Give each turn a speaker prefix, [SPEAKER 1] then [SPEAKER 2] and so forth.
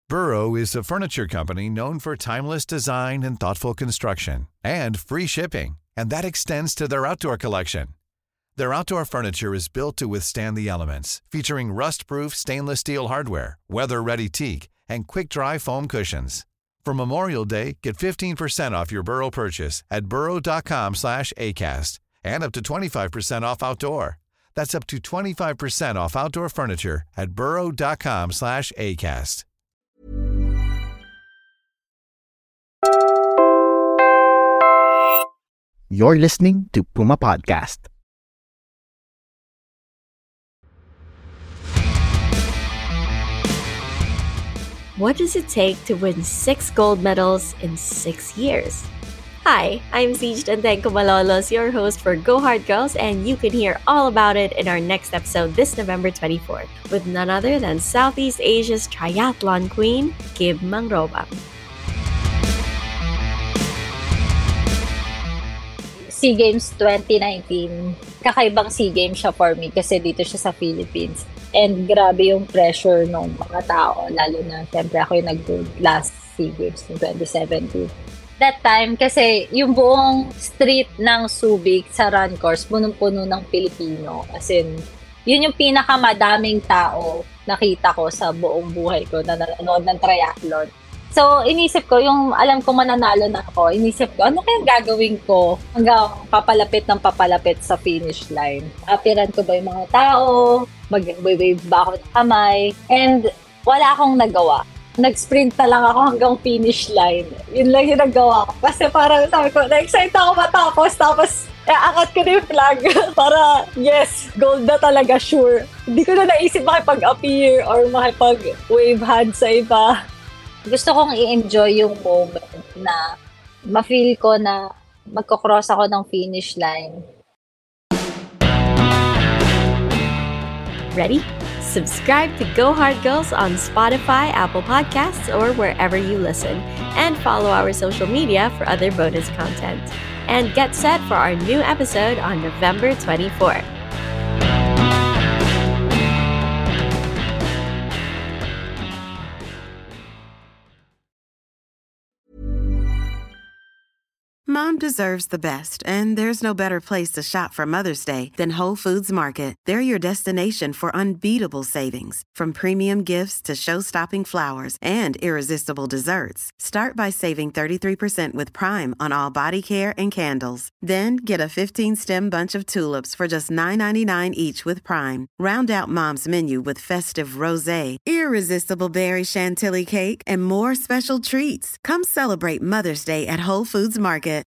[SPEAKER 1] Burrow is a furniture company known for timeless design and thoughtful construction, and free shipping, and that extends to their outdoor collection. Their outdoor furniture is built to withstand the elements, featuring rust-proof stainless steel hardware, weather-ready teak, and quick-dry foam cushions. For Memorial Day, get 15% off your Burrow purchase at burrow.com/acast, and up to 25% off outdoor. That's up to 25% off outdoor furniture at burrow.com/acast.
[SPEAKER 2] You're listening to Puma Podcast.
[SPEAKER 3] What does it take to win 6 gold medals in 6 years? Hi, I'm Siege Dantenko Malolos, your host for Go Hard Girls, and you can hear all about it in our next episode this November 24th with none other than Southeast Asia's triathlon queen, Kib Mangrobang.
[SPEAKER 4] SEA Games 2019, kakaibang SEA Games siya for me kasi dito siya sa Philippines. And grabe yung pressure ng mga tao, lalo na siyempre ako yung nag-gold last SEA Games in 2017. That time, kasi yung buong street ng Subic sa run course, punong-puno ng Pilipino. As in, yun yung pinakamadaming tao nakita ko sa buong buhay ko na nanonood ng triathlon. So, inisip ko, yung alam ko mananalo na ako, inisip ko, ano kaya gagawin ko hanggang papalapit sa finish line? Apiran ko ba yung mga tao? Mag-wave ba ako ng kamay? And wala akong nagawa. Nag-sprint na lang ako hanggang finish line. Yun lang yung nagawa ko. Kasi parang sabi ko, na-excite ako matapos. Tapos, angat ko na yung flag para, yes, gold na talaga, sure. Hindi ko na naisip makipag-appear or makipag-wave hand sa iba. Gusto kong i-enjoy yung moment na ma-feel ko na magkocross ako ng finish line.
[SPEAKER 3] Ready? Subscribe to Go Hard Girls on Spotify, Apple Podcasts, or wherever you listen. And follow our social media for other bonus content. And get set for our new episode on November 24th.
[SPEAKER 5] Mom deserves the best, and there's no better place to shop for Mother's Day than Whole Foods Market. They're your destination for unbeatable savings, from premium gifts to show-stopping flowers and irresistible desserts. Start by saving 33% with Prime on all body care and candles. Then get a 15-stem bunch of tulips for just $9.99 each with Prime. Round out Mom's menu with festive rosé, irresistible berry chantilly cake, and more special treats. Come celebrate Mother's Day at Whole Foods Market.